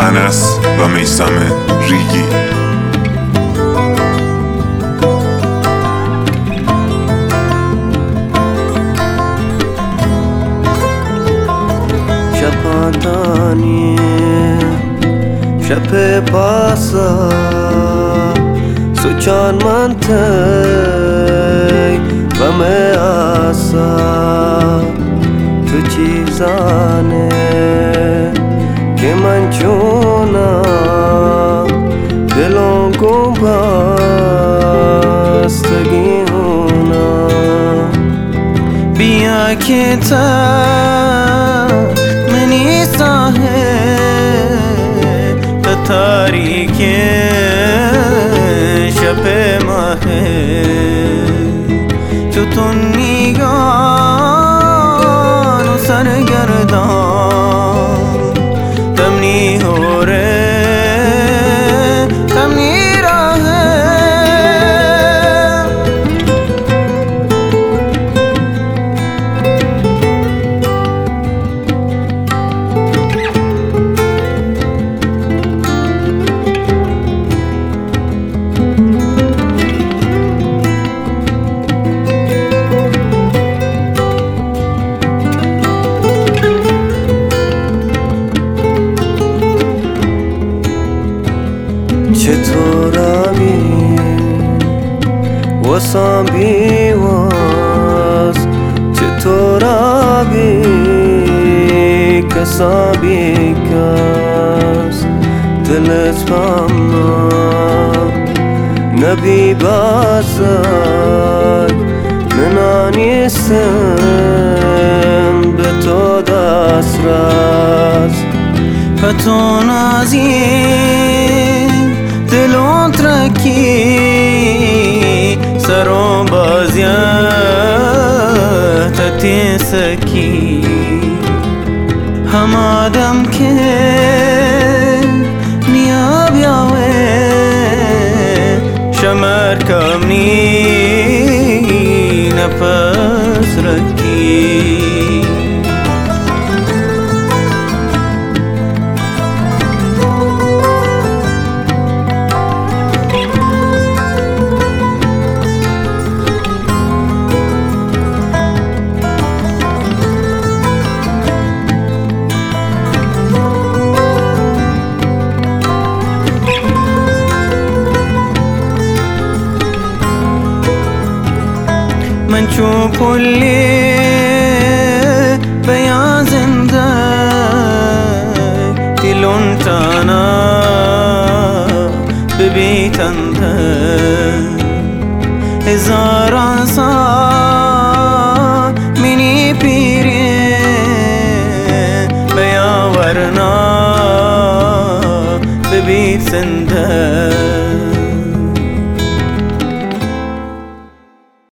انس و میثم ریگی. شپاندانی شب پاسا سوچان منتی و می آسا تو چیزانه که من چونا دلوں کو بستگی ہونا بیا که تا منی ساہے تاریک شب ماہ جو تو نیگان سرگردان تمنی ہو رے تمنی راہ چطور آبی واسم بیواز چطور آبی کسا بیکس دلت بامنا نبی بازد من نیستم به تو دست راز و تو نازی دلوں ترکی سروں بازیاں تتی سکی ہم آدم کے نیاب یاوے شمر کمنی نفس رکی من چو پلی بیان زنده دلون تانا ببیتنده هزاران سال منی پیری بیان ورنا ببیت زنده